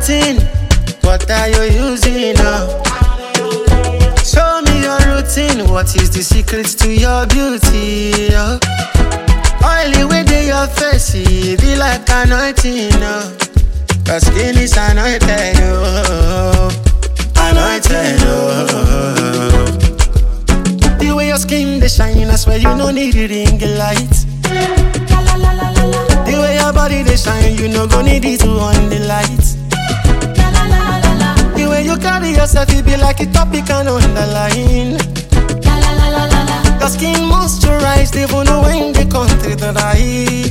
routine. What are you using now? Show me your routine. What is the secret to your beauty? Oily way to your face, it be like anointing. Your skin is anointed, anointed. The way your skin they shine, I swear you no need the ring light. The way your body they shine, you no go need it to on the light. The way you carry yourself, it be like a topic and on the line. Your skin moisturized, even when the country dry.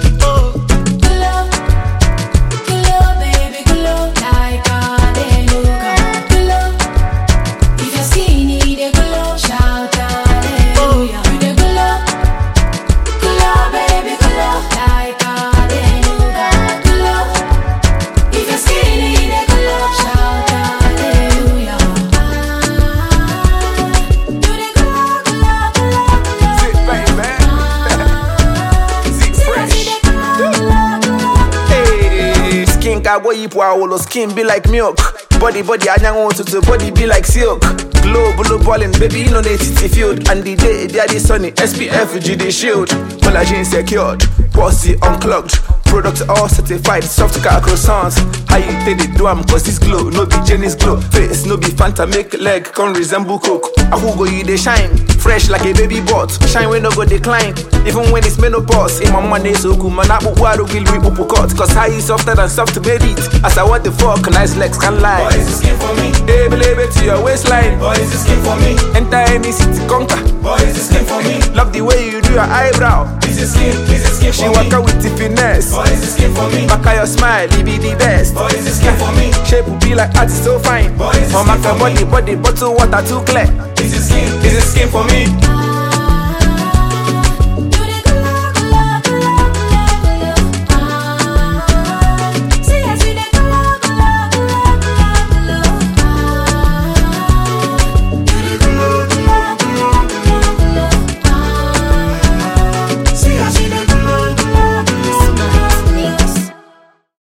Boy, you put skin be like milk. Body, I don't want to body be like silk. Glow, blue ballin', baby, you know they city field. And the day, they are the sunny, SPF, GD shield. Collagen secured, pussy unclogged. Products all certified, soft car croissants. How you take the do cause this glow, no be Jenny's glow. Face, no be Fanta, make leg, can resemble coke. I who go you they shine, fresh like a baby bot. Shine when no go decline, even when it's menopause. In my money so good, man, I put water will be uppercut. Cause high is softer than soft to made it. As I want the fuck, nice legs can lie. Boy, is the skin for me? Baby, to your waistline. Boy, is the skin for me? Enter any city, conquer. Boy, is the skin for me? Love the way you do your eyebrow. Is the skin for she me? walk out with the finesse. Boy, is the skin for me? Back at your smile, it be the best. Boy, is the skin for me? Shape will be like artist so fine. Boy, is the skin for me? Body, bottle water too clear. Is the skin for me?